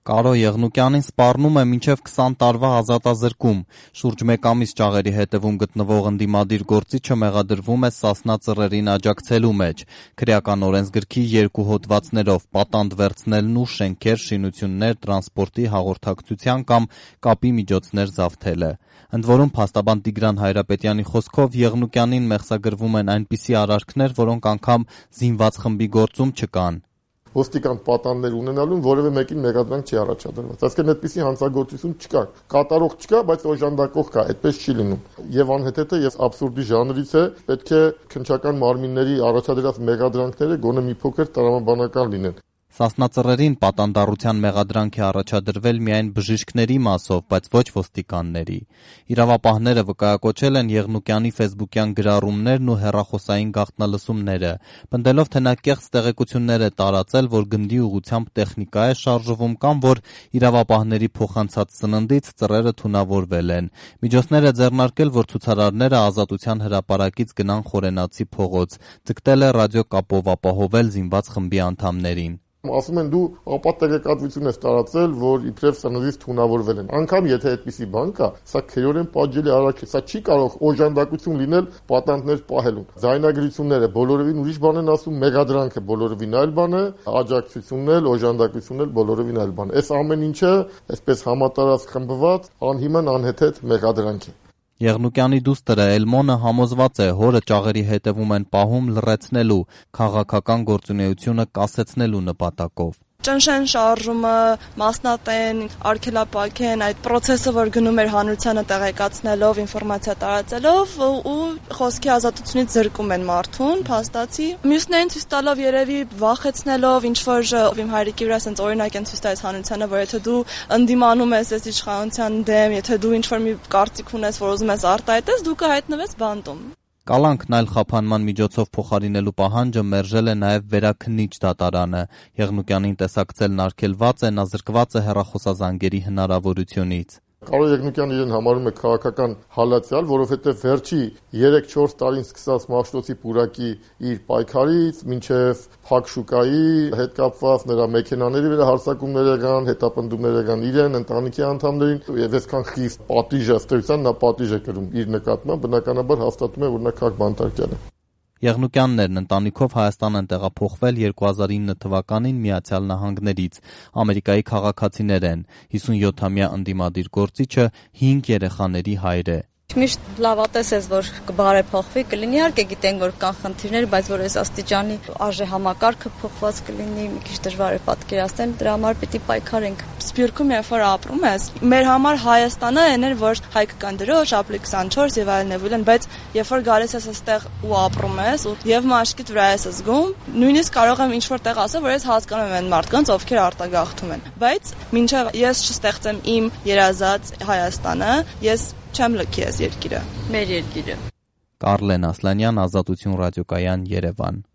Կարո Եղնուկյանին սպառնում է մինչև 20 տարվա ազատազրկում։ Շուրջ 1 ամիս ճաղերի հետևում գտնվող ընդդիմադիր գործիչը մեղադրվում է Սասնա ծռերին աջակցելու մեջ, քրեական օրենսգրքի 2 հոդվածներով՝ պատանդ վերցնելն ու շենքեր, շինություններ, տրանսպորտի, հաղորդակցության կամ կապի միջոցներ զավթելը։ Ընդ որում, փաստաբան Տիգրան Հայրապետյանի խոսքով Եղնուկյանին մեղսագրվում են այնպիսի արարքներ, որոնք անգամ զինված խմբի գործում չկան։ Ոստիկան պատաններ ունենալուն որևէ մեկին մեղադրանք չի առաջադրված։ Այսինքն այդպիսի հանցագործություն չկա։ Կատարող չկա, բայց օժանդակող կա, այդպես չի լինում։ Եվ անհեթեթը եւ աբսուրդի ժանրից է, պետք է քննչական մարմինների առաջադրած մեղադրանքները գոնե մի փոքր տրամաբանական լինեն։ Սասնա ծռերին պատանդառության մեղադրանք է առաջադրվել միայն բժիշկների մասով, բայց ոչ ոստիկանների։ Իրավապահները վկայակոչել են Եղնուկյանի ֆեյսբուքյան գրառումներն ու հեռախոսային գաղտնալսումները, պնդելով, թե նա կեղծ տեղեկություններ է տարածել, որ գնդի ուղղությամբ տեխնիկա է շարժվում կամ որ իրավապահների փոխանցած սննդից ծռերը թունավորվել են։ Միջոցներ է ձեռնարկել, որ ցուցարարները Ազատության հրապարակից գնան Խորենացի փողոց, ձգտել է ռադիոկապով ապահովել զինված խմբի անդամներին։ Ասում են դու ապատեղեկատվություն ես տարածել, որ իբրև սննդից թունավորվել են։ Անկամ եթե այդպիսի բան կա, սա քերորեն պատժելի արարք է։ Սա չի կարող օժանդակություն լինել պատանդներ պահելուն։ Ձայնագրությունները բոլորովին ուրիշ բան են ասում, մեղադրանքը բոլորովին այլ բան է, աջակցությունն էլ, օժանդակությունն էլ բոլորովին այլ բան է։ Այս ամեն ինչը այսպես համատարած խմբված, անհիմն անհեթեթ մեղադրանք է։ Եղնուկյանի դուստր Էլմոնը համոզված է, հորը ճաղերի հետևում են պահում լռեցնելու, քաղաքական գործունեությունը կասեցնելու նպատակով։ Ճնշեն շարժումը, մասնատեն, արգելափակեն այդ process-ը, որ գնում էր հանրությանը տեղեկացնելով, ինֆորմացիա տարածելով ու խոսքի ազատությունից զրկում են մարդուն, փաստացի։ Մյուսներին ցույց տալով երևի վախեցնելով, ինչ որ իմ հայրիկի վրա sense օրինակ են ցույց տալիս հանրությանը, որ եթե դու ընդդիմանում ես այս իշխանության դեմ, եթե դու ինչ որ մի կարծիք ունես, որ ուզում ես արտահայտես, դու կհայտնվես բանտում։ Կալանքն այլ խափանման միջոցով փոխարինելու պահանջը մերժել է նաև Վերաքննիչ դատարանը։ Եղնուկյանին տեսակցելն արգելված է, նա զրկված է հեռախոսազանգերի հնարավորությունից։ Կարո Եղնուկյանն իրեն համարում է քաղաքական հալածյալ, որովհետև վերջի 3-4 տարին սկսած Մաշտոցի պուրակի իր պայքարից մինչև Փակ շուկայի հետ կապված նրա մեքենաների վրա հարձակումներ եղան, հետապնդումներ եղան իրեն, ընտանիքի անդամներին, եւ այսքան խիստ պատիժ ըստեյության նա պատիժ է կրում իր նկատմամբ, բնականաբար հաստատում է, որ նա քաղաք բանտարկյալ է։ Եղնուկյաններն ընտանիքով Հայաստան են տեղափոխվել 2009 թվականին Միացյալ Նահանգներից։ Ամերիկայի քաղաքացիներ են։ 57-ամյա ընդդիմադիր գործիչը 5 երեխաների հայր է։ Միշտ լավատես ես, որ կբարեփոխվի, կլինի, իհարկե գիտենք, որ կան խնդիրներ, բայց որ այս աստիճանի արժե համակարգը փոխված կլինի, մի քիչ դժվար է պատկերացնել, դրա համար պիտի պայքարենք։ Սփյուռքում երբ որ ապրում ես, մեր համար Հայաստանը այն էր, որ հայ կան դրոշ, ապրիլ 24 եւ այլն, բայց երբ որ գալիս ես այստեղ ու ապրում ես, եւ մաշկիդ վրա ես զգում, նույնիսկ կարող եմ ինչ-որ տեղ ասել, որ ես հասկանում եմ այն մարդկանց, ովքեր արտագաղթում են, բայց մինչեւ ես չստեղծեմ իմ երազած Հայաստանը, ես չեմ լքի այս երկիրը։ Մեր երկիրը։ Կարլեն Ասլանյան, Ազատություն ռադիոկայան, Երևան։